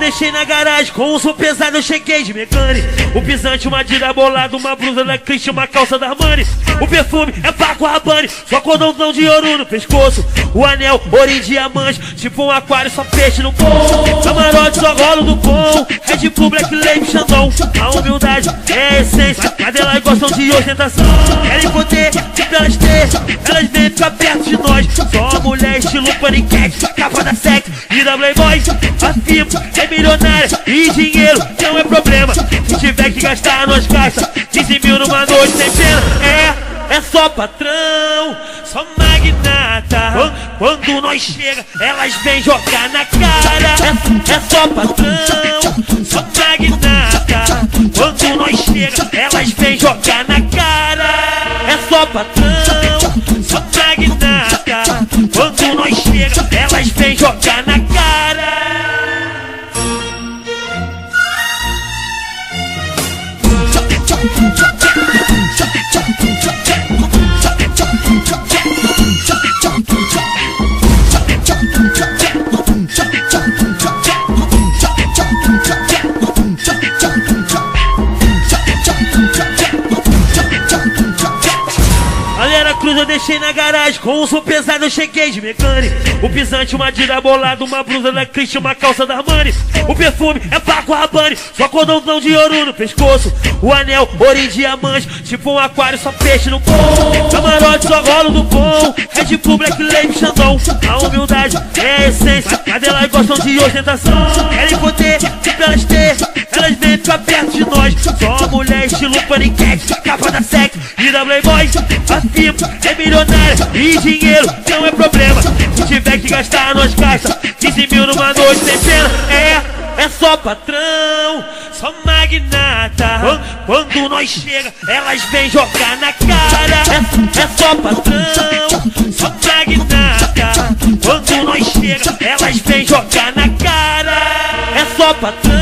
deixei na garagem, com um som pesado eu cheguei de mecânico. O pisante, uma dira bolada, uma blusa da Christian, uma calça da Armani. O perfume é Paco Rabanne, só cordãozão de ouro no pescoço. O anel, ouro e diamante, tipo um aquário, só peixe no pão. Camarote, só rolo do pão. Red Bull, Black Label, Xandão. A humildade é a essência, mas elas gostam de ostentação. Querem poder, tipo elas ter, elas vêm ficar perto de nós. Só mulher estilo paniquete, capa da sex e da Playboy. Afirmo, é milionária e dinheiro não é problema. Se tiver que gastar, nós gasta 15 mil numa noite sem pena. É só patrão, só magnata. Quando nós chega, elas vêm jogar na cara. É só patrão, só magnata. Quando nós chega, elas vêm jogar na cara. É só patrão, só magnata. Quando nós chega, elas vêm jogar na cara. Cruz eu deixei na garagem, com um som pesado eu cheguei de mecânico. O pisante, uma dira bolada, uma blusa da Christian, uma calça da Armani. O perfume é Paco Rabanne, só cordãozão de ouro no pescoço. O anel, ouro e diamante, tipo um aquário, só peixe no pão. Camarote, só rolo do pão. Red Bull, Black Label, Xandão. A humildade é a essência, mas elas gostam de ostentação. Querem poder, tipo elas ter, elas vêm ficar perto de nós. Só mulher estilo paniquete, capa da sex e da Playboy. Afirmo, é milionária e dinheiro não é problema. Se tiver que gastar, nós gasta 15 mil numa noite sem pena. É só patrão, só magnata. Quando nós chega, elas vêm jogar na cara. É só patrão, só magnata. Quando nós chega, elas vêm jogar na cara. É só patrão.